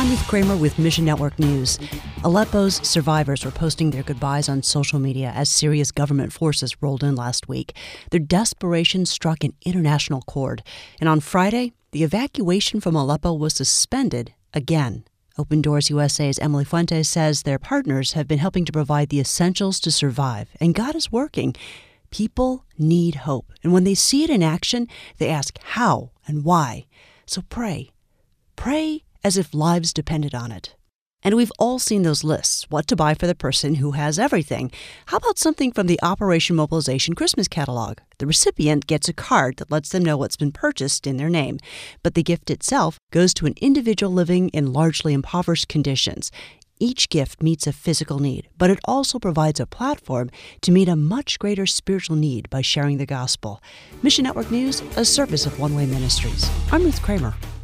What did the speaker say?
I'm Ruth Kramer with Mission Network News. Aleppo's survivors were posting their goodbyes on social media as Syria's government forces rolled in last week. Their desperation struck an international chord. And on Friday, the evacuation from Aleppo was suspended again. Open Doors USA's Emily Fuentes says their partners have been helping to provide the essentials to survive. And God is working. People need hope. And when they see it in action, they ask how and why. So pray. Pray as if lives depended on it. And we've all seen those lists, what to buy for the person who has everything. How about something from the Operation Mobilization Christmas catalog? The recipient gets a card that lets them know what's been purchased in their name. But the gift itself goes to an individual living in largely impoverished conditions. Each gift meets a physical need, but it also provides a platform to meet a much greater spiritual need by sharing the gospel. Mission Network News, a service of One Way Ministries. I'm Ruth Kramer.